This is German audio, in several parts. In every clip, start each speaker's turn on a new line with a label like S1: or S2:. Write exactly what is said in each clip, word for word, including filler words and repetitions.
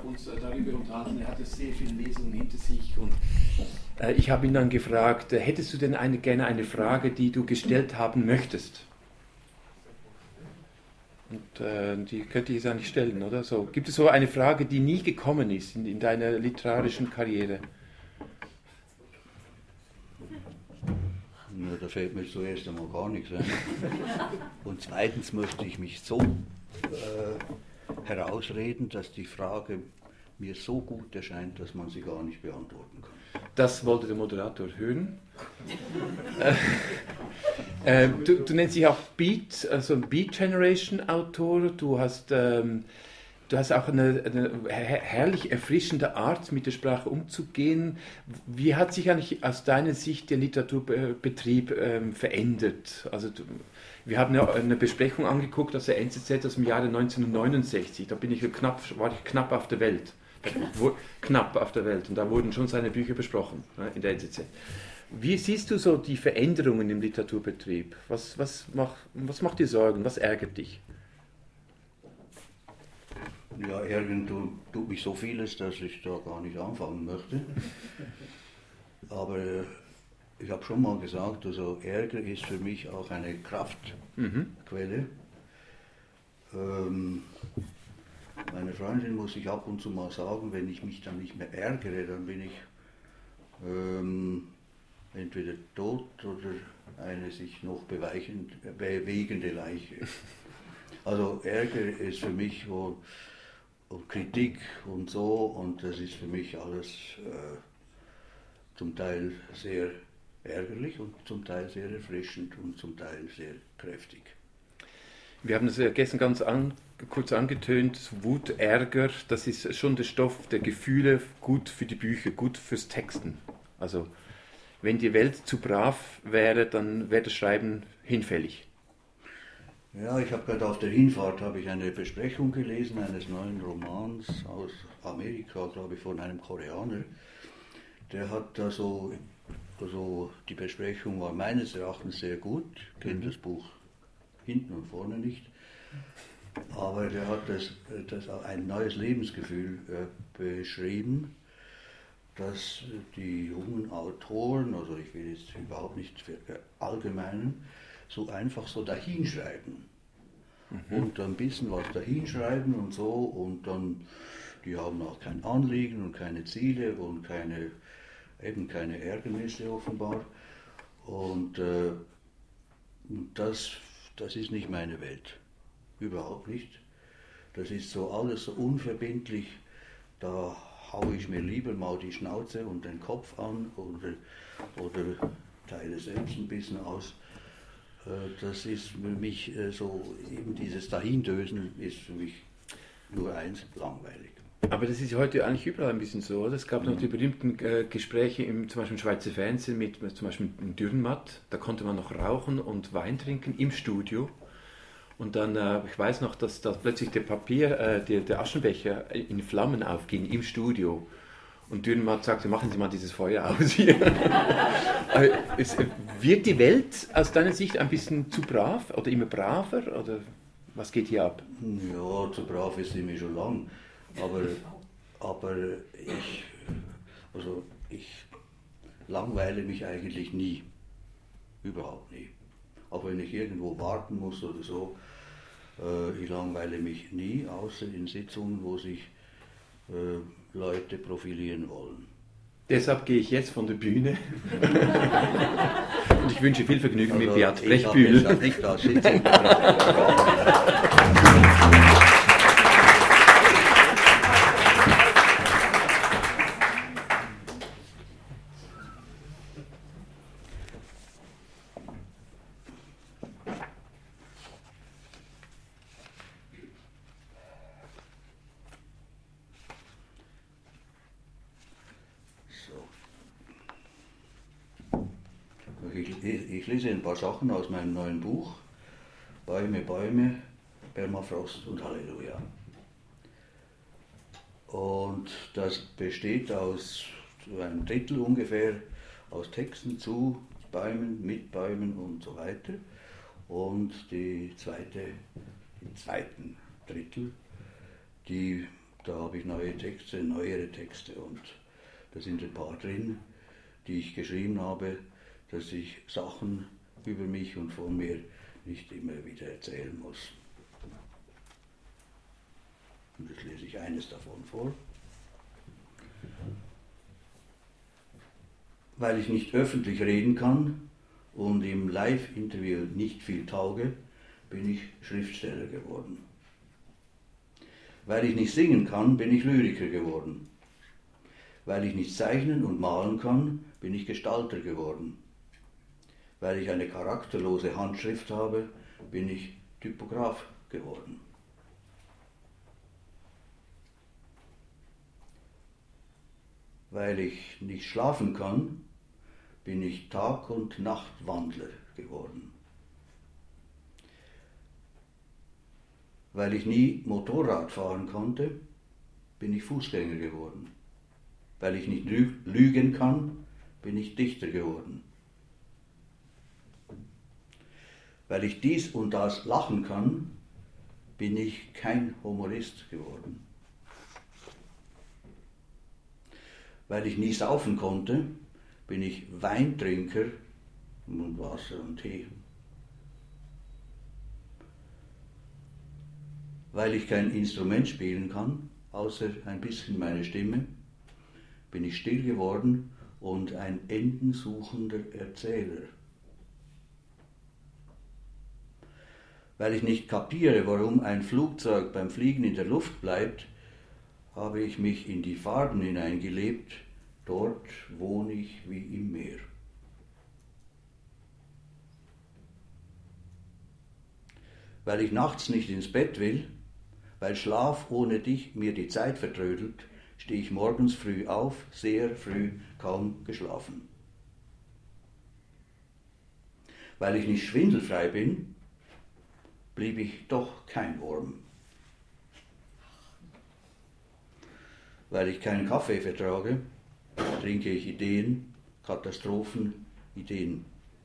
S1: uns darüber unterhalten, er hatte sehr viele Lesungen hinter sich und äh, ich habe ihn dann gefragt, äh, hättest du denn eine, gerne eine Frage, die du gestellt haben möchtest? Und äh, die könnte ich jetzt eigentlich stellen, oder? So, gibt es so eine Frage, die nie gekommen ist in, in deiner literarischen Karriere?
S2: Ja, da fällt mir zuerst einmal gar nichts ein. Und zweitens möchte ich mich so äh, herausreden, dass die Frage mir so gut erscheint, dass man sie gar nicht beantworten kann.
S1: Das wollte der Moderator hören. äh, äh, du, du nennst dich auch Beat, also ein Beat Generation Autor. Du hast, ähm, du hast auch eine, eine herrlich erfrischende Art, mit der Sprache umzugehen. Wie hat sich eigentlich aus deiner Sicht der Literaturbetrieb ähm, verändert? Also du, wir haben ja eine Besprechung angeguckt aus der N Z Z aus dem Jahre neunzehnhundertneunundsechzig. Da bin ich knapp, war ich knapp auf der Welt. Knapp auf der Welt. Und da wurden schon seine Bücher besprochen, ne, in der N Z Z. Wie siehst du so die Veränderungen im Literaturbetrieb? Was, was, mach, was macht dir Sorgen? Was ärgert dich?
S2: Ja, ärgern tut, tut mich so vieles, dass ich da gar nicht anfangen möchte. Aber ich habe schon mal gesagt, also Ärger ist für mich auch eine Kraftquelle. Mhm. Ähm, meine Freundin muss ich ab und zu mal sagen, wenn ich mich dann nicht mehr ärgere, dann bin ich ähm, entweder tot oder eine sich noch beweichend, bewegende Leiche. Also Ärger ist für mich wo, und Kritik und so, und das ist für mich alles äh, zum Teil sehr ärgerlich und zum Teil sehr erfrischend und zum Teil sehr kräftig.
S1: Wir haben das ja gestern ganz an, kurz angetönt, Wut, Ärger, das ist schon der Stoff der Gefühle, gut für die Bücher, gut fürs Texten. Also wenn die Welt zu brav wäre, dann wäre das Schreiben hinfällig.
S2: Ja, ich habe gerade auf der Hinfahrt habe ich eine Besprechung gelesen eines neuen Romans aus Amerika, glaube ich, von einem Koreaner. Der hat da so, also die Besprechung war meines Erachtens sehr gut, ich kenne das Buch hinten und vorne nicht, aber der hat das, das ein neues Lebensgefühl äh, beschrieben, dass die jungen Autoren, also ich will jetzt überhaupt nicht verallgemeinern, so einfach so dahinschreiben. Mhm. Und ein bisschen was dahinschreiben und so, und dann, die haben auch kein Anliegen und keine Ziele und keine, eben keine Ärgernisse offenbar. Und äh, das, das ist nicht meine Welt. Überhaupt nicht. Das ist so alles so unverbindlich, da haue ich mir lieber mal die Schnauze und den Kopf an oder, oder teile selbst ein bisschen aus. Das ist für mich so, eben dieses Dahindösen ist für mich nur eins, langweilig.
S1: Aber das ist heute eigentlich überall ein bisschen so, oder? Es gab noch die berühmten äh, Gespräche im zum Beispiel im Schweizer Fernsehen mit zum Beispiel mit Dürrenmatt. Da konnte man noch rauchen und Wein trinken im Studio. Und dann, äh, ich weiß noch, dass, dass plötzlich der Papier, äh, der, der Aschenbecher in Flammen aufging im Studio. Und Dürrenmatt sagte, machen Sie mal dieses Feuer aus hier. es, wird die Welt aus deiner Sicht ein bisschen zu brav oder immer braver? Oder was geht hier ab?
S2: Ja, zu brav ist sie mir schon lang. Aber, aber ich, also ich langweile mich eigentlich nie. Überhaupt nie. Auch wenn ich irgendwo warten muss oder so, äh, ich langweile mich nie, außer in Sitzungen, wo sich äh, Leute profilieren wollen.
S1: Deshalb gehe ich jetzt von der Bühne. Und ich wünsche viel Vergnügen also mit Beat
S2: Blechbühl. Ich habe nicht da sitzen. Ich lese ein paar Sachen aus meinem neuen Buch, Bäume, Bäume, Permafrost und Halleluja. Und das besteht aus einem Drittel ungefähr aus Texten zu Bäumen, mit Bäumen und so weiter. Und die zweite, den zweiten Drittel, die da habe ich neue Texte, neuere Texte und da sind ein paar drin, die ich geschrieben habe, dass ich Sachen über mich und von mir nicht immer wieder erzählen muss. Und jetzt lese ich eines davon vor. Weil ich nicht öffentlich reden kann und im Live-Interview nicht viel tauge, bin ich Schriftsteller geworden. Weil ich nicht singen kann, bin ich Lyriker geworden. Weil ich nicht zeichnen und malen kann, bin ich Gestalter geworden. Weil ich eine charakterlose Handschrift habe, bin ich Typograf geworden. Weil ich nicht schlafen kann, bin ich Tag- und Nachtwandler geworden. Weil ich nie Motorrad fahren konnte, bin ich Fußgänger geworden. Weil ich nicht lügen kann, bin ich Dichter geworden. Weil ich dies und das lachen kann, bin ich kein Humorist geworden. Weil ich nie saufen konnte, bin ich Weintrinker und Wasser und Tee. Weil ich kein Instrument spielen kann, außer ein bisschen meine Stimme, bin ich still geworden und ein endensuchender Erzähler. Weil ich nicht kapiere, warum ein Flugzeug beim Fliegen in der Luft bleibt, habe ich mich in die Farben hineingelebt, dort wohne ich wie im Meer. Weil ich nachts nicht ins Bett will, weil Schlaf ohne dich mir die Zeit vertrödelt, stehe ich morgens früh auf, sehr früh, kaum geschlafen. Weil ich nicht schwindelfrei bin, blieb ich doch kein Wurm. Weil ich keinen Kaffee vertrage, trinke ich Ideen, Katastrophen, Ideen.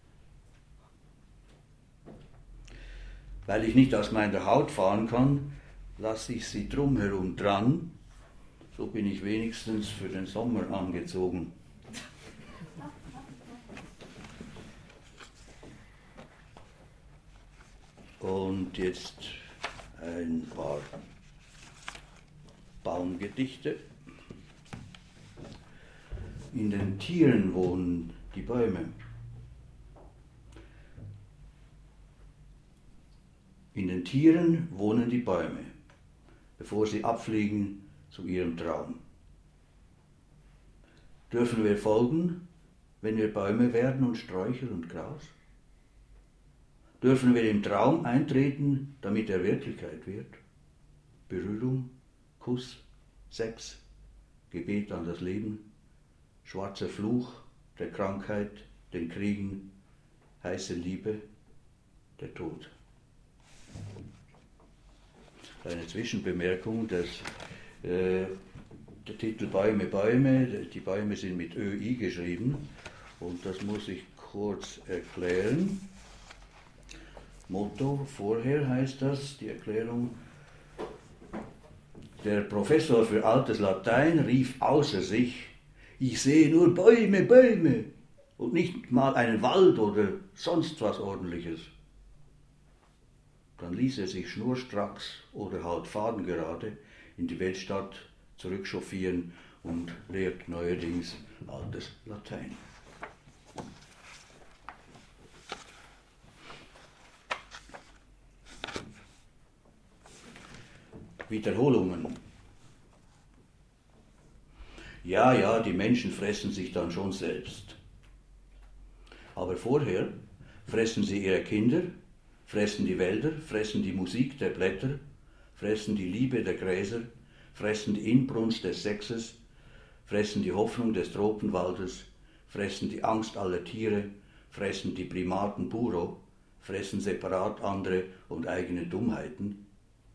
S2: Weil ich nicht aus meiner Haut fahren kann, lasse ich sie drumherum dran, so bin ich wenigstens für den Sommer angezogen. Und jetzt ein paar Baumgedichte. In den Tieren wohnen die Bäume. In den Tieren wohnen die Bäume, bevor sie abfliegen zu ihrem Traum. Dürfen wir folgen, wenn wir Bäume werden und Sträucher und Gras? Dürfen wir im Traum eintreten, damit er Wirklichkeit wird? Berührung, Kuss, Sex, Gebet an das Leben, schwarzer Fluch der Krankheit, den Kriegen, heiße Liebe, der Tod. Eine Zwischenbemerkung, dass äh, der Titel Bäume, Bäume, die Bäume sind mit Ö I geschrieben und das muss ich kurz erklären. Motto vorher heißt das, die Erklärung: Der Professor für altes Latein rief außer sich: Ich sehe nur Bäume, Bäume und nicht mal einen Wald oder sonst was Ordentliches. Dann ließ er sich schnurstracks oder halt fadengerade in die Weltstadt zurückchauffieren und lehrt neuerdings altes Latein. Wiederholungen. Ja, ja, die Menschen fressen sich dann schon selbst. Aber vorher fressen sie ihre Kinder, fressen die Wälder, fressen die Musik der Blätter, fressen die Liebe der Gräser, fressen die Inbrunst des Sexes, fressen die Hoffnung des Tropenwaldes, fressen die Angst aller Tiere, fressen die Primaten Buro, fressen separat andere und eigene Dummheiten.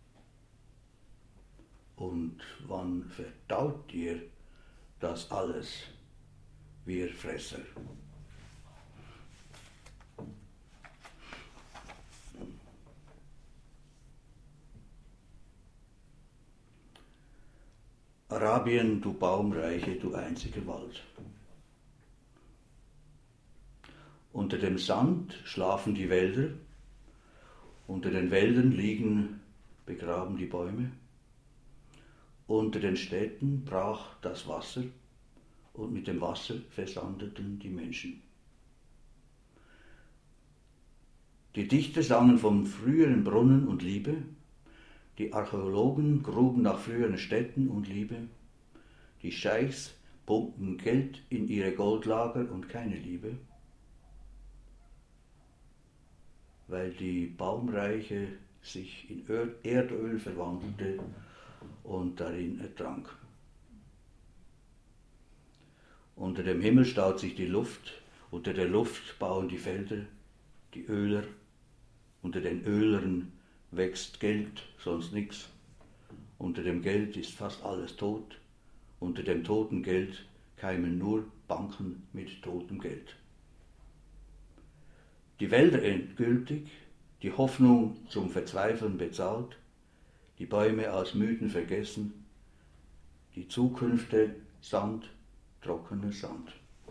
S2: Und wann verdaut ihr das alles, wir Fresser? Arabien, du Baumreiche, du einziger Wald. Unter dem Sand schlafen die Wälder, unter den Wäldern liegen begraben die Bäume, unter den Städten brach das Wasser und mit dem Wasser versandeten die Menschen. Die Dichter sangen vom früheren Brunnen und Liebe, die Archäologen gruben nach früheren Städten und Liebe, die Scheichs pumpten Geld in ihre Goldlager und keine Liebe, weil die Baumreiche sich in Erdöl verwandelte und darin ertrank. Unter dem Himmel staut sich die Luft, unter der Luft bauen die Felder, die Öler, unter den Ölern wächst Geld, sonst nichts. Unter dem Geld ist fast alles tot, unter dem toten Geld keimen nur Banken mit totem Geld. Die Wälder endgültig, die Hoffnung zum Verzweifeln bezahlt, die Bäume als Mythen vergessen, die Zukünfte Sand, trockener Sand.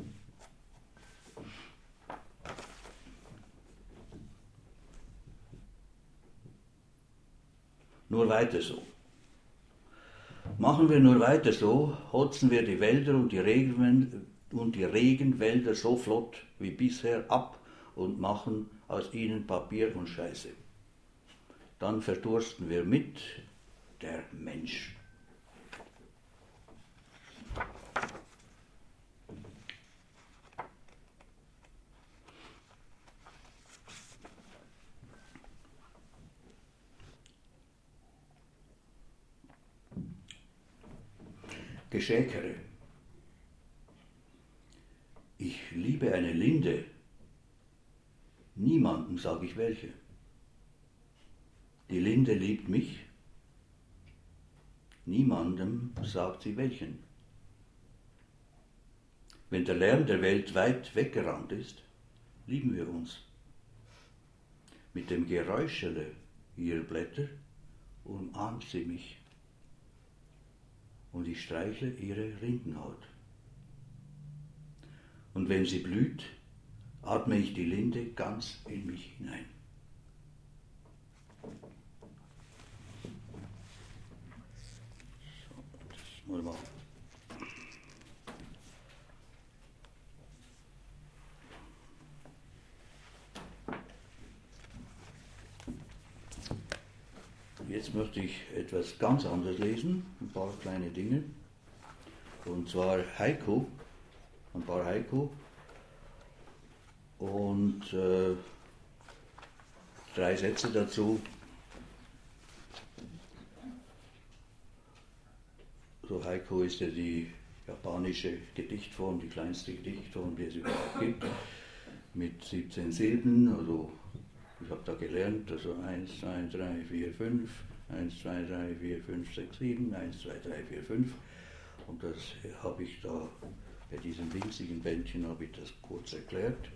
S2: Nur weiter so. Machen wir nur weiter so, holzen wir die Wälder und die, Regen, und die Regenwälder so flott wie bisher ab und machen aus ihnen Papier und Scheiße. Dann verdursten wir mit, der Mensch. Geschäkere. Ich liebe eine Linde. Niemandem sag ich welche. Die Linde liebt mich. Niemandem sagt sie welchen. Wenn der Lärm der Welt weit weggerannt ist, lieben wir uns. Mit dem Geräuschele ihrer Blätter umarmt sie mich. Und ich streichle ihre Rindenhaut. Und wenn sie blüht, atme ich die Linde ganz in mich hinein. So, das mal machen. Jetzt möchte ich etwas ganz anderes lesen, ein paar kleine Dinge. Und zwar Haiku, ein paar Haiku. Und äh, drei Sätze dazu. So Haiku ist ja die japanische Gedichtform, die kleinste Gedichtform, die es überhaupt gibt, mit siebzehn Silben. Also ich habe da gelernt, also eins, zwei, drei, vier, fünf, eins, zwei, drei, vier, fünf, sechs, sieben, eins, zwei, drei, vier, fünf. Und das habe ich da, bei diesem winzigen Bändchen habe ich das kurz erklärt.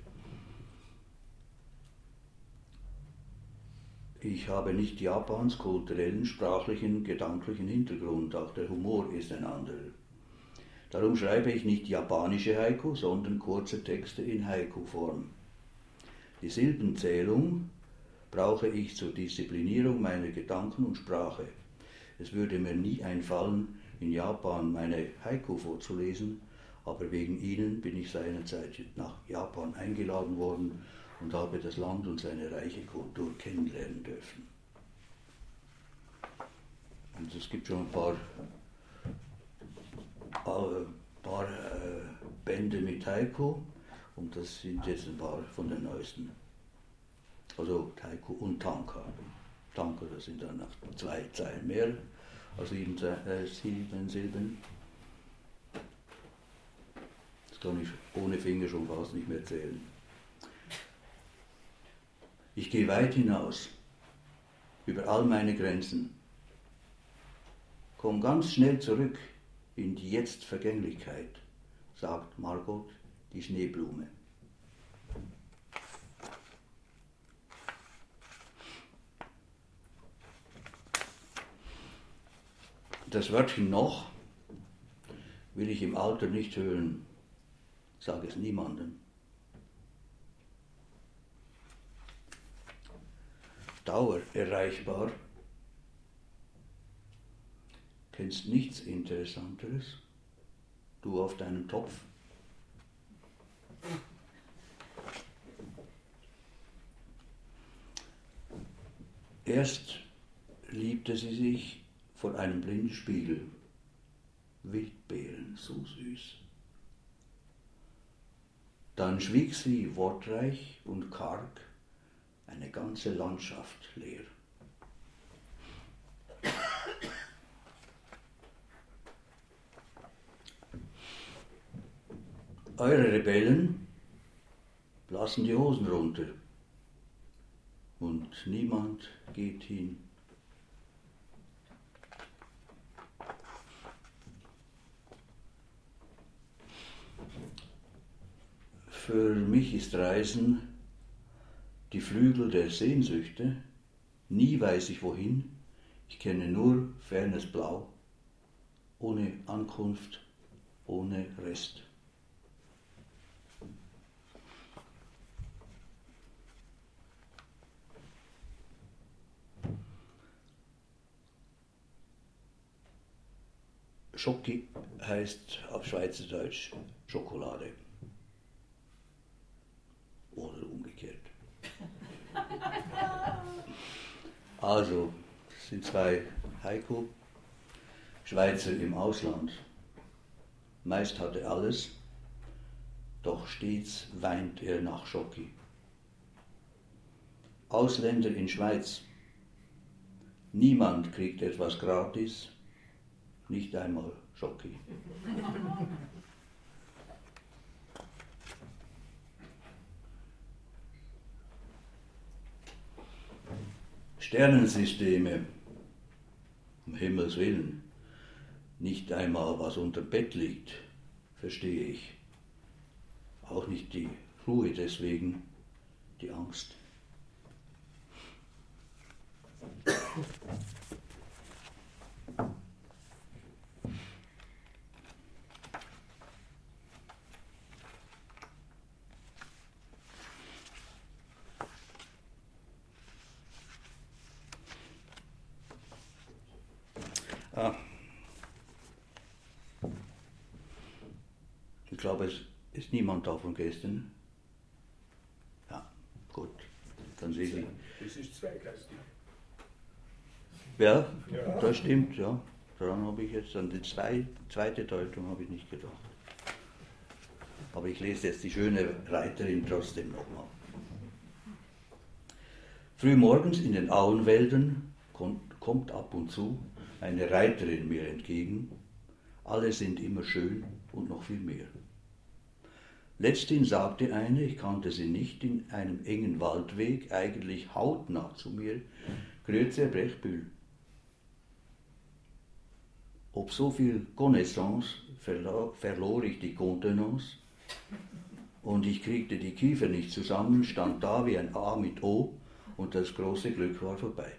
S2: Ich habe nicht Japans kulturellen, sprachlichen, gedanklichen Hintergrund, auch der Humor ist ein anderer. Darum schreibe ich nicht japanische Haiku, sondern kurze Texte in Haiku-Form. Die Silbenzählung brauche ich zur Disziplinierung meiner Gedanken und Sprache. Es würde mir nie einfallen, in Japan meine Haiku vorzulesen, aber wegen ihnen bin ich seinerzeit nach Japan eingeladen worden und habe das Land und seine reiche Kultur kennenlernen dürfen. Und es gibt schon ein paar, äh, paar äh, Bände mit Haiku und das sind jetzt ein paar von den neuesten. Also Haiku und Tanka. Tanka, das sind dann noch zwei Zeilen mehr, also sieben, äh, sieben Silben. Das kann ich ohne Finger schon fast nicht mehr zählen. Ich gehe weit hinaus, über all meine Grenzen. Komm ganz schnell zurück in die Jetzt-Vergänglichkeit, sagt Margot, die Schneeblume. Das Wörtchen noch will ich im Alter nicht hören, sag es niemandem. Dauer erreichbar, kennst nichts Interessanteres, du auf deinem Topf. Erst liebte sie sich vor einem blinden Spiegel, Wildbeeren, so süß. Dann schwieg sie wortreich und karg, eine ganze Landschaft leer. Eure Rebellen lassen die Hosen runter und niemand geht hin. Für mich ist Reisen die Flügel der Sehnsüchte, nie weiß ich wohin, ich kenne nur fernes Blau, ohne Ankunft, ohne Rest. Schoki heißt auf Schweizerdeutsch Schokolade. Oder umgekehrt. Also, es sind zwei Haiku, Schweizer im Ausland. Meist hat er alles, doch stets weint er nach Schoki. Ausländer in Schweiz. Niemand kriegt etwas gratis, nicht einmal Schoki. Sternensysteme, um Himmels Willen, nicht einmal was unter dem Bett liegt, verstehe ich. Auch nicht die Ruhe deswegen, die Angst. Ah. Ich glaube, es ist niemand da von gestern. Ja, gut. Dann sehe ich.
S3: Das ist zweigeistig.
S2: Ja, ja, das stimmt, ja. Daran habe ich jetzt, an die zwei, zweite Deutung habe ich nicht gedacht. Aber ich lese jetzt die schöne Reiterin trotzdem nochmal. Frühmorgens in den Auenwäldern kommt ab und zu eine Reiterin mir entgegen. Alle sind immer schön und noch viel mehr. Letzthin sagte eine, ich kannte sie nicht, in einem engen Waldweg, eigentlich hautnah zu mir, Grüezi, Herr Brechbühl. Ob so viel Connaissance, verlor, verlor ich die Contenance und ich kriegte die Kiefer nicht zusammen, stand da wie ein A mit O und das große Glück war vorbei.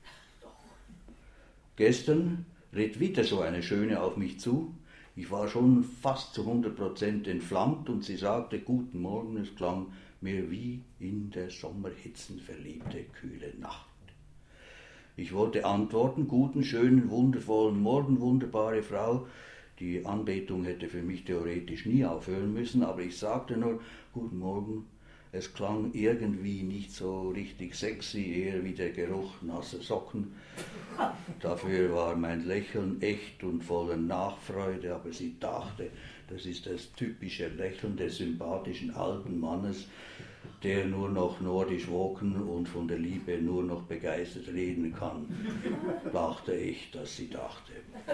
S2: Gestern ritt wieder so eine Schöne auf mich zu. Ich war schon fast zu hundert Prozent entflammt und sie sagte, guten Morgen, es klang mir wie in der Sommerhitzen verliebte, kühle Nacht. Ich wollte antworten, guten, schönen, wundervollen Morgen, wunderbare Frau. Die Anbetung hätte für mich theoretisch nie aufhören müssen, aber ich sagte nur, guten Morgen. Es klang irgendwie nicht so richtig sexy, eher wie der Geruch nasser Socken. Dafür war mein Lächeln echt und voller Nachfreude, aber sie dachte, das ist das typische Lächeln des sympathischen alten Mannes, der nur noch nordisch woken und von der Liebe nur noch begeistert reden kann, dachte ich, dass sie dachte.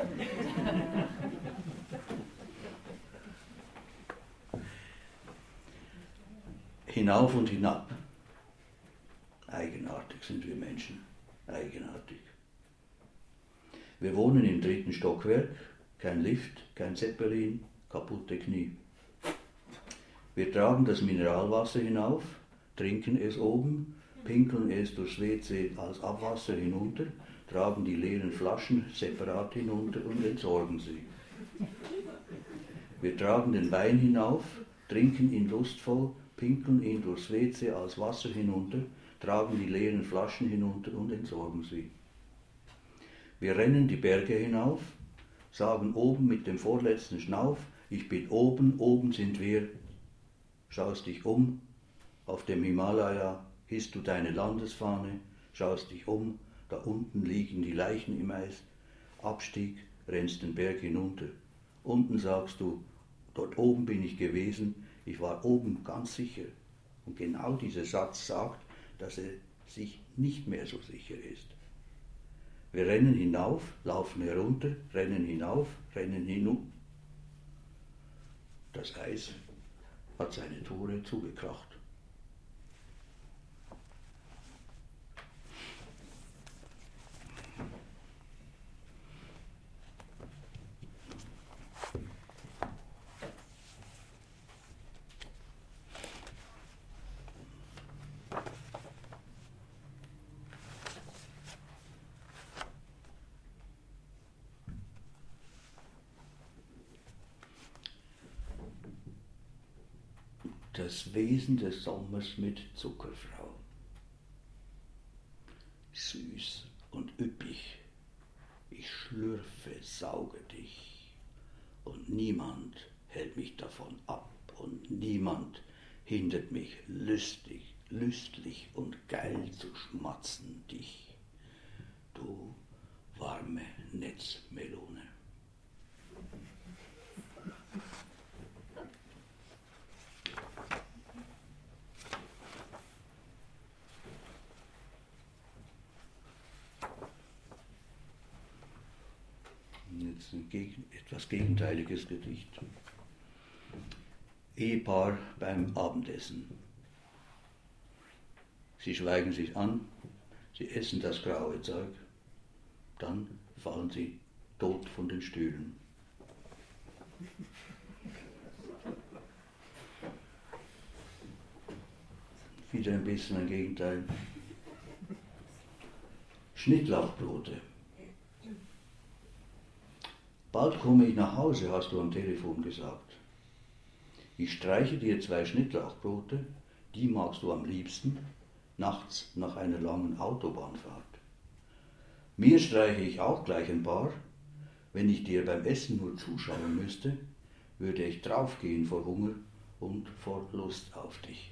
S2: Hinauf und hinab. Eigenartig sind wir Menschen, eigenartig. Wir wohnen im dritten Stockwerk, kein Lift, kein Zeppelin, kaputte Knie. Wir tragen das Mineralwasser hinauf, trinken es oben, pinkeln es durchs W C als Abwasser hinunter, tragen die leeren Flaschen separat hinunter und entsorgen sie. Wir tragen den Wein hinauf, trinken ihn lustvoll, pinkeln ihn durchs W C als Wasser hinunter, tragen die leeren Flaschen hinunter und entsorgen sie. Wir rennen die Berge hinauf, sagen oben mit dem vorletzten Schnauf, ich bin oben, oben sind wir. Schaust dich um, auf dem Himalaya hisst du deine Landesfahne, schaust dich um, da unten liegen die Leichen im Eis, Abstieg, rennst den Berg hinunter. Unten sagst du, dort oben bin ich gewesen, ich war oben ganz sicher. Und genau dieser Satz sagt, dass er sich nicht mehr so sicher ist. Wir rennen hinauf, laufen herunter, rennen hinauf, rennen hinunter. Das Eis hat seine Tore zugekracht. Das Wesen des Sommers mit Zuckerfrau. Süß und üppig, ich schlürfe, sauge dich, und niemand hält mich davon ab, und niemand hindert mich lüstig, lüstlich und geil zu schmatzen dich, du warme Netzmelone. Jetzt ein Gegen, etwas gegenteiliges Gedicht. Ehepaar beim Abendessen. Sie schweigen sich an, sie essen das graue Zeug, dann fallen sie tot von den Stühlen. Wieder ein bisschen ein Gegenteil. Schnittlauchbrote. Bald komme ich nach Hause, hast du am Telefon gesagt. Ich streiche dir zwei Schnittlauchbrote, die magst du am liebsten, nachts nach einer langen Autobahnfahrt. Mir streiche ich auch gleich ein paar. Wenn ich dir beim Essen nur zuschauen müsste, würde ich draufgehen vor Hunger und vor Lust auf dich.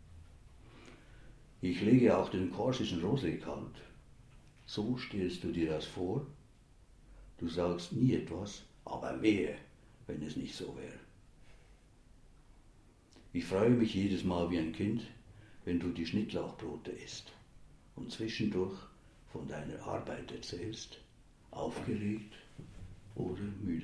S2: Ich lege auch den korsischen Rosé kalt. So stellst du dir das vor? Du sagst nie etwas, aber wehe, wenn es nicht so wäre. Ich freue mich jedes Mal wie ein Kind, wenn du die Schnittlauchbrote isst und zwischendurch von deiner Arbeit erzählst, aufgeregt oder müde.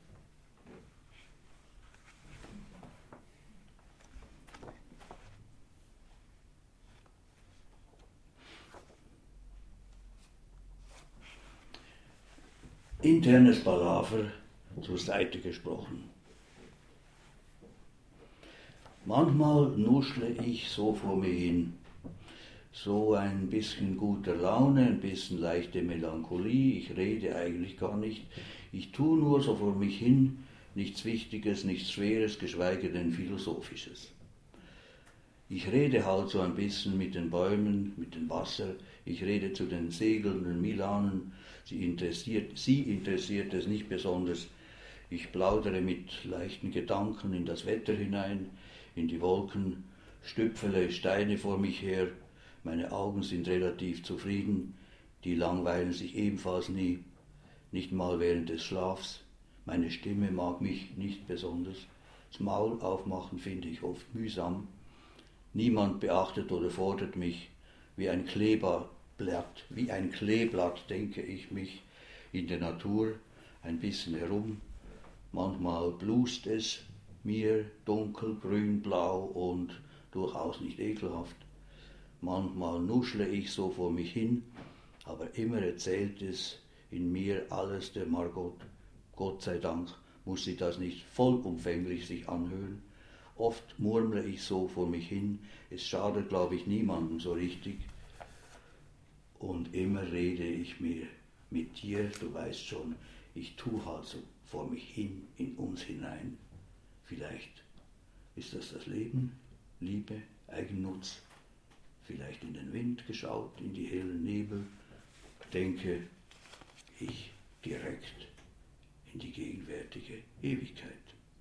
S2: Internes Palaver zur Seite gesprochen. Manchmal nuschle ich so vor mir hin, so ein bisschen guter Laune, ein bisschen leichte Melancholie, ich rede eigentlich gar nicht, ich tue nur so vor mich hin, nichts Wichtiges, nichts Schweres, geschweige denn Philosophisches. Ich rede halt so ein bisschen mit den Bäumen, mit dem Wasser, ich rede zu den segelnden Milanen, sie interessiert, sie interessiert es nicht besonders. Ich plaudere mit leichten Gedanken in das Wetter hinein, in die Wolken, stüpfele Steine vor mich her, meine Augen sind relativ zufrieden, die langweilen sich ebenfalls nie, nicht mal während des Schlafs. Meine Stimme mag mich nicht besonders, das Maul aufmachen finde ich oft mühsam. Niemand beachtet oder fordert mich, wie ein Kleeblatt, wie ein Kleeblatt denke ich mich in der Natur ein bisschen herum. Manchmal blust es mir dunkel, grün, blau und durchaus nicht ekelhaft. Manchmal nuschle ich so vor mich hin, aber immer erzählt es in mir alles der Margot. Gott sei Dank muss sie das nicht vollumfänglich sich anhören. Oft murmle ich so vor mich hin, es schadet, glaube ich, niemandem so richtig. Und immer rede ich mir mit dir, du weißt schon, ich tue halt so vor mich hin in uns hinein. Vielleicht ist das das Leben, Liebe, Eigennutz, vielleicht in den Wind geschaut, in die hellen Nebel, denke ich direkt in die gegenwärtige Ewigkeit.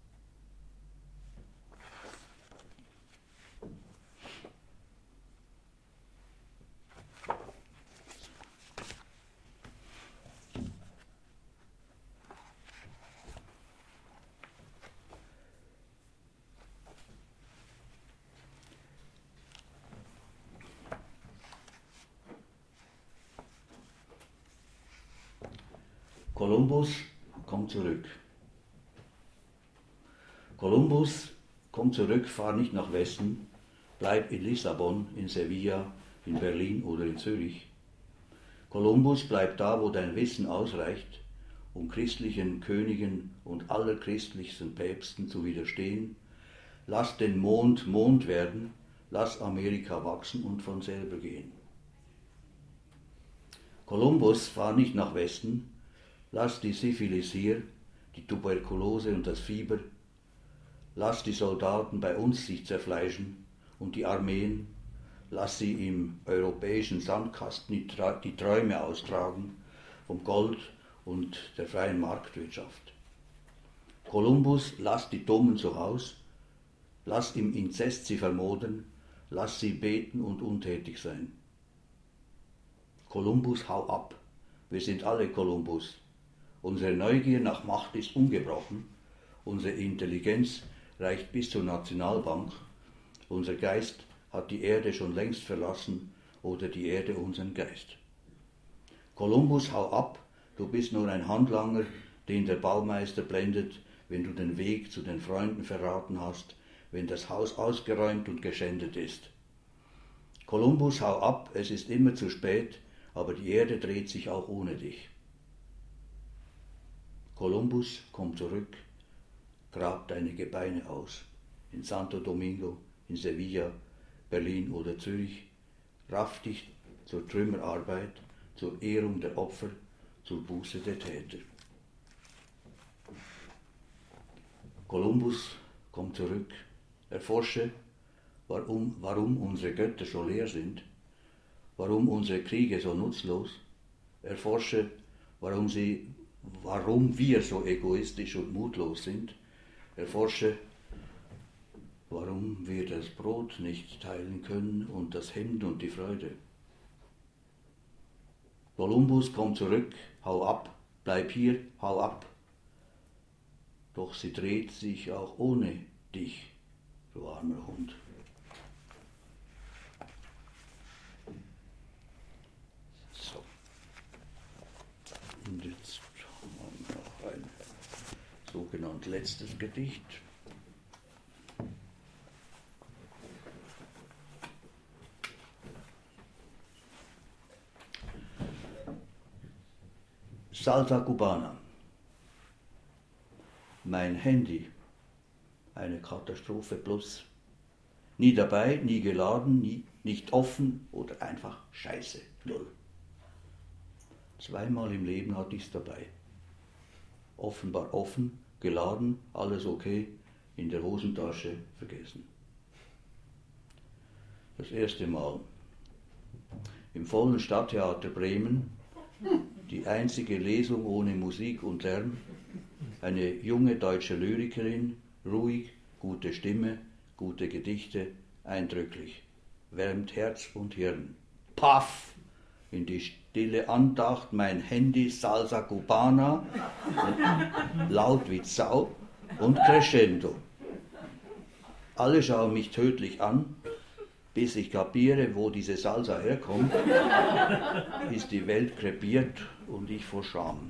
S2: Kolumbus kommt zurück. Kolumbus kommt zurück, fahr nicht nach Westen, bleib in Lissabon, in Sevilla, in Berlin oder in Zürich. Kolumbus bleibt da, wo dein Wissen ausreicht, um christlichen Königen und allerchristlichsten Päpsten zu widerstehen. Lass den Mond Mond werden, lass Amerika wachsen und von selber gehen. Kolumbus, fahr nicht nach Westen, lass die Syphilis hier, die Tuberkulose und das Fieber, lass die Soldaten bei uns sich zerfleischen und die Armeen, lass sie im europäischen Sandkasten die Träume austragen vom Gold und der freien Marktwirtschaft. Kolumbus, lass die Dummen zu Haus, lass im Inzest sie vermodern, lass sie beten und untätig sein. Kolumbus, hau ab, wir sind alle Kolumbus. Unsere Neugier nach Macht ist ungebrochen, unsere Intelligenz reicht bis zur Nationalbank, unser Geist hat die Erde schon längst verlassen oder die Erde unseren Geist. Kolumbus, hau ab, du bist nur ein Handlanger, den der Baumeister blendet, wenn du den Weg zu den Freunden verraten hast, wenn das Haus ausgeräumt und geschändet ist. Kolumbus, hau ab, es ist immer zu spät, aber die Erde dreht sich auch ohne dich. Kolumbus, komm zurück, grab deine Gebeine aus, in Santo Domingo, in Sevilla, Berlin oder Zürich, raff dich zur Trümmerarbeit, zur Ehrung der Opfer, zur Buße der Täter. Kolumbus, komm zurück, erforsche, warum, warum unsere Götter so leer sind, warum unsere Kriege so nutzlos, erforsche, warum sie warum wir so egoistisch und mutlos sind, erforsche, warum wir das Brot nicht teilen können und das Hemd und die Freude. Kolumbus, komm zurück, hau ab, bleib hier, hau ab. Doch sie dreht sich auch ohne dich, du armer Hund. So. Und jetzt haben wir noch ein sogenannt letztes Gedicht. Salsa Cubana. Mein Handy, eine Katastrophe plus. Nie dabei, nie geladen, nie, nicht offen oder einfach Scheiße, null. Zweimal im Leben hatte ich es dabei. Offenbar offen, geladen, alles okay, in der Hosentasche vergessen. Das erste Mal im vollen Stadttheater Bremen, die einzige Lesung ohne Musik und Lärm, eine junge deutsche Lyrikerin, ruhig, gute Stimme, gute Gedichte, eindrücklich, wärmt Herz und Hirn. Paff! In die stille Andacht mein Handy Salsa Cubana, laut wie Sau und crescendo. Alle schauen mich tödlich an, bis ich kapiere, wo diese Salsa herkommt, ist die Welt krepiert und ich vor Scham.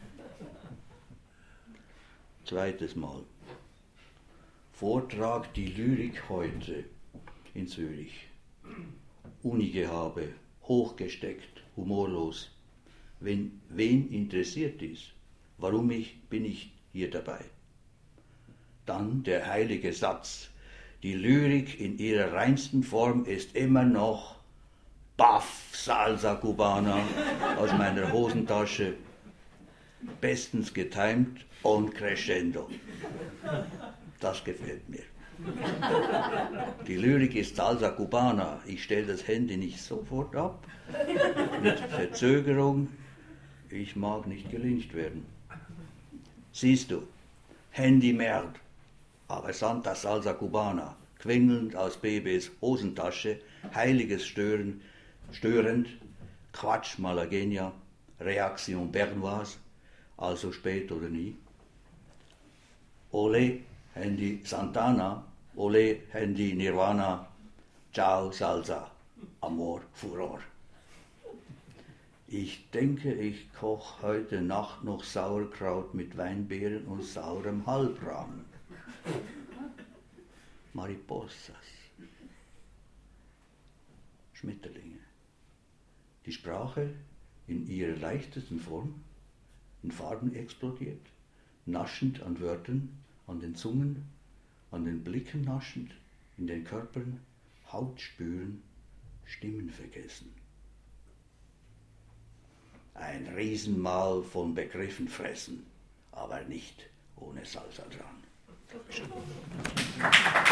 S2: Zweites Mal. Vortrag Die Lyrik heute in Zürich. Unigehabe, hochgesteckt, humorlos. Wen, wen interessiert dies? Warum ich, bin ich hier dabei? Dann der heilige Satz. Die Lyrik in ihrer reinsten Form ist immer noch Baff, Salsa Cubana aus meiner Hosentasche, bestens getimt und crescendo. Das gefällt mir. Die Lyrik ist Salsa Cubana. Ich stelle das Handy nicht sofort ab. Mit Verzögerung. Ich mag nicht gelyncht werden. Siehst du, Handy Merd, aber Santa Salsa Cubana, quengelnd aus B Bs Hosentasche, heiliges Stören, störend, Quatsch Malagenia, Reaktion Bernoise, also spät oder nie. Ole, Handy Santana, Ole, Handy Nirvana, Ciao Salsa, Amor, Furor. Ich denke, ich koche heute Nacht noch Sauerkraut mit Weinbeeren und saurem Halbrahmen. Mariposas. Schmetterlinge. Die Sprache in ihrer leichtesten Form, in Farben explodiert, naschend an Wörtern, an den Zungen, an den Blicken naschend, in den Körpern, Haut spüren, Stimmen vergessen. Ein Riesenmahl von Begriffen fressen, aber nicht ohne Salsa dran.